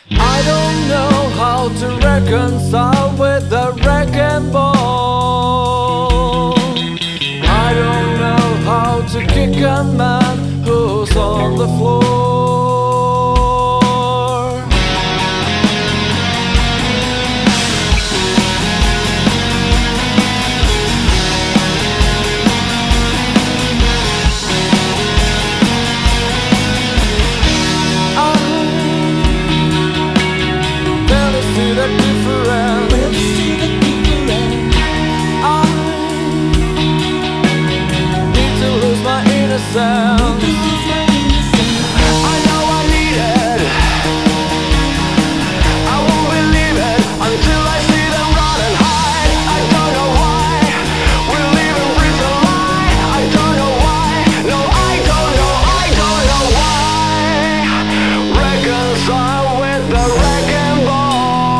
I don't know how to reconcile with the wrecking ball. I don't know how to kick a man who's on the floor. I know I need it. I won't believe it until I see them run and hide. I don't know why we're leaving prison lie. I don't know why. No, I don't know why. Reconcile with the wrecking ball.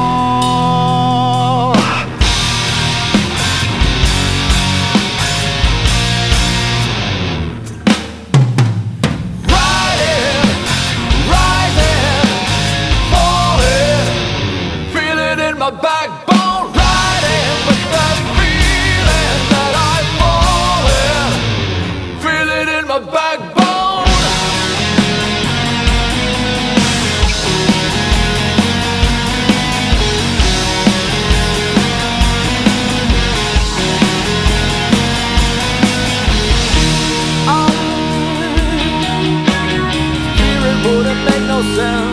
My backbone riding with that feeling that I'm falling. Feel it in my backbone. Fear it wouldn't make no sense.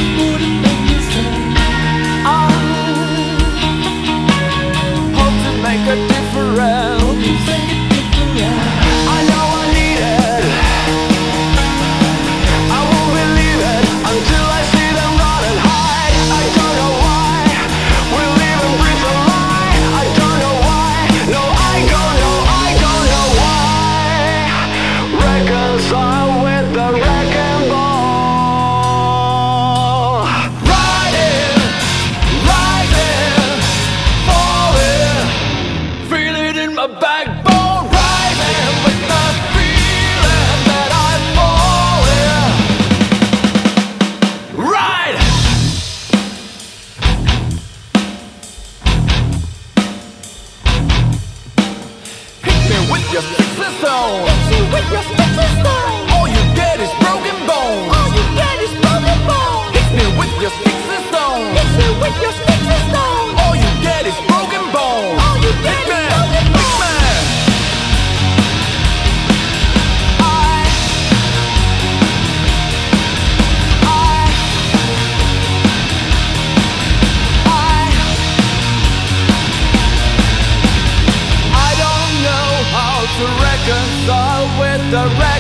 Make a difference. I know I need it. I won't believe it until I see them run and hide. I don't know why we're leaving prison lie. I don't know why. No, I don't know why. Reconcile with the wrecking ball. Riding, rising, falling. Feel it in my backbone, rising with the feeling that I'm falling. Ride! Hit me with your sticks and stones. Hit me with your sticks and stones. All you get is broken bones. All you get is broken bones. Hit me with your sticks and stones. Hit me with your sticks and stones. All you get is broken bones. All you get is broken bones. To reconcile with the rest.